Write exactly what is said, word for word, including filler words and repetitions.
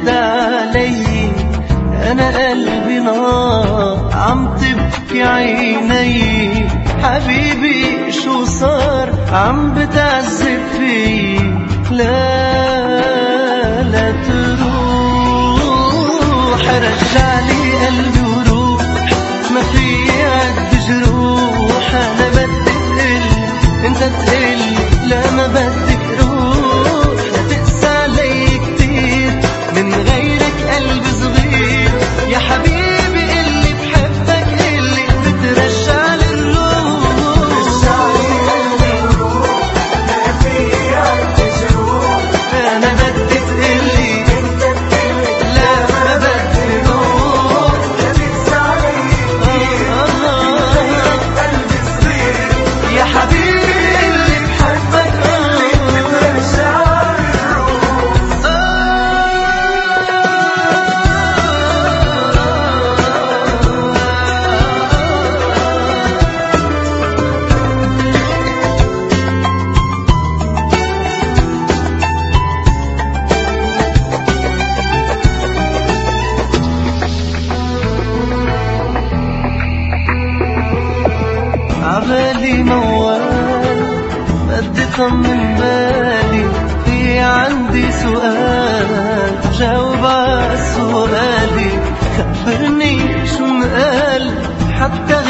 رد علي، أنا قلبي نار عم تبكي عيني. حبيبي شو صار عم بتعذب في؟ لا لا تروح، رجعلي قلبي وروح، ما في عد جروح. أنا بدي تقل انت تقل، لا ما بدي تروح. لا تقسى علي كتير، من غيرك قلبي صغير. يا حبيبي اللي بحبك اللي بترجع لي الروح. ما في عد جروح، أنا بدي تقلي لا ما بدي تروح. لا تقسى علي كتير، قلبي صغير. يا حبيبي اللي بحبك اللي بترجع لي الروح. عبالي موال بدي طمن بالي، في عندي سؤال جاوب على سؤالي. خبرني شو مقال حتى